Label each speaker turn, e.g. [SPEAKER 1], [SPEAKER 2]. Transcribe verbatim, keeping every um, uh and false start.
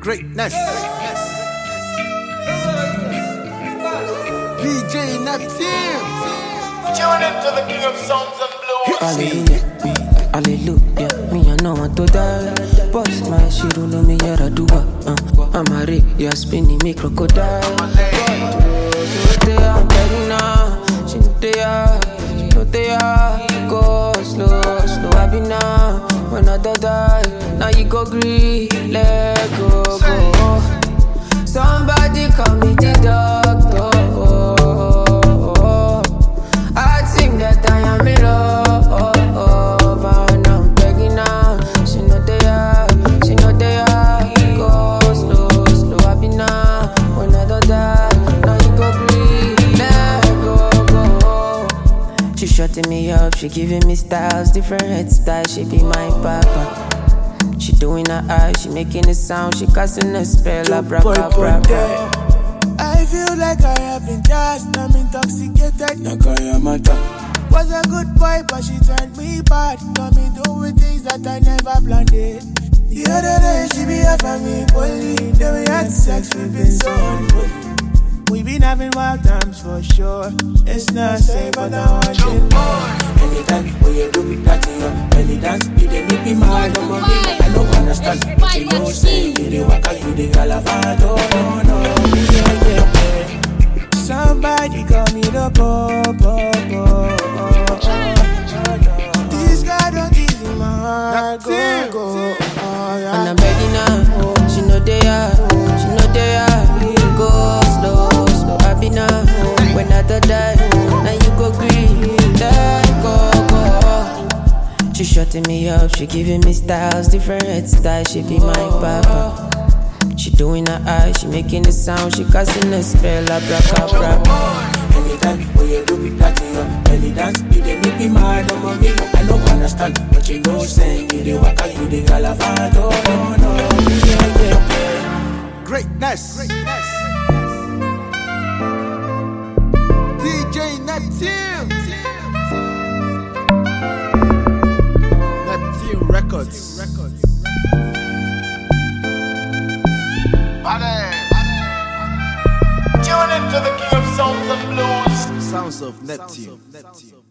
[SPEAKER 1] Greatness. D J Neptune.
[SPEAKER 2] Tune into the king of songs and blues.
[SPEAKER 3] Hallelujah, hallelujah. Me I know want to die. Boss my shit, you know me here I do uh. I'm a rig, you spinning me crocodile. She they are better now. She they are, she know they are. Go slow, slow I be now. When I die, now you go green. Let go, go. Somebody call me the doctor. I think that I am in love, and I'm begging now. She know they are, she know they are. Go slow, slow I be now. When I die, now you go green. Let go, go. She shutting me up, she giving me styles, different head styles. She be my papa. She doing her eyes, she making a sound, she casting a spell, abracadabra.
[SPEAKER 4] I feel like I have been just, I'm intoxicated. Nakayamata was a good boy, but she turned me bad. Got me doing things that I never planned it. The other day she be after me, bully. Then we had sex, we been so unholy. We been having wild times for sure. It's not safe, but now I did more. Anytime when you do it, that in your belly dance, you dey make me mad on my baby. I don't understand, but you know say you dey waka, you dey galavado. No, no, yeah, yeah, yeah. Somebody call me the popo. This guy don't easy my heart. Go, go, oh, yeah.
[SPEAKER 3] And I'm begging now, she know they are, she know they are. Go slow, slow I be now. When I die, now you go green. Let go, go. She shutting me up, she giving me styles, different head styles. She be my papa. She doing her eyes, she making a sound, she casting a spell, abracadabra.
[SPEAKER 4] Anytime when you do it, that in your belly dance, you dey make me mad on my baby. I don't understand, but you know say you dey waka, you dey galavado. No, no, yeah, yeah, yeah.
[SPEAKER 1] Greatness. Greatness. D J Neptune. Neptune Records.
[SPEAKER 2] Tune into the king of songs and blues.
[SPEAKER 1] Sounds of Neptune.